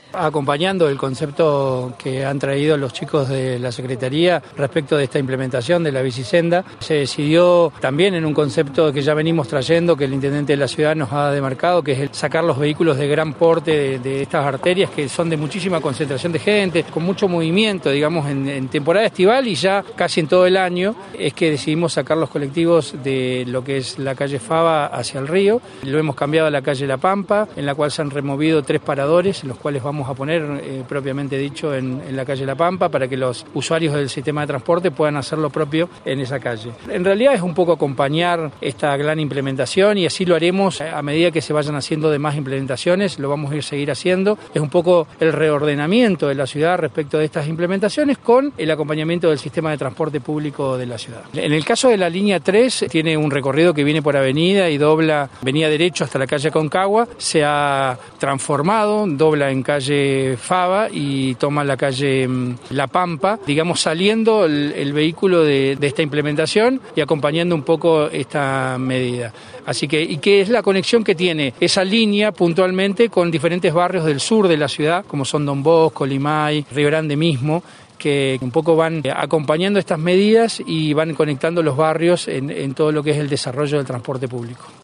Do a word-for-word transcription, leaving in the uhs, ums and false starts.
Acompañando el concepto que han traído los chicos de la Secretaría respecto de esta implementación de la bicisenda, se decidió también en un concepto que ya venimos trayendo, que el intendente de la ciudad nos ha demarcado, que es el sacar los vehículos de gran porte de, de estas arterias que son de muchísima concentración de gente, con mucho movimiento, digamos, en, en temporada estival y ya casi en todo el año, es que decidimos sacar los colectivos de lo que es la calle Fava hacia el río. Lo hemos cambiado a la calle La Pampa, en la cual se han removido tres paradores, en los cuales vamos a poner, eh, propiamente dicho, en, en la calle La Pampa, para que los usuarios del sistema de transporte puedan hacer lo propio en esa calle. En realidad es un poco acompañar esta gran implementación y así lo haremos a medida que se vayan haciendo demás implementaciones, lo vamos a ir seguir haciendo. Es un poco el reordenamiento de la ciudad respecto de estas implementaciones con el acompañamiento del sistema de transporte público de la ciudad. En el caso de la línea tres, tiene un recorrido que viene por avenida y dobla, venía derecho hasta la calle Concagua, se ha transformado, dobla en calle Fava y toma la calle La Pampa, digamos saliendo el, el vehículo de, de esta implementación y acompañando un poco esta medida. Así que, y que es la conexión que tiene esa línea puntualmente con diferentes barrios del sur de la ciudad, como son Don Bosco, Limay, Río Grande mismo, que un poco van acompañando estas medidas y van conectando los barrios en, en todo lo que es el desarrollo del transporte público.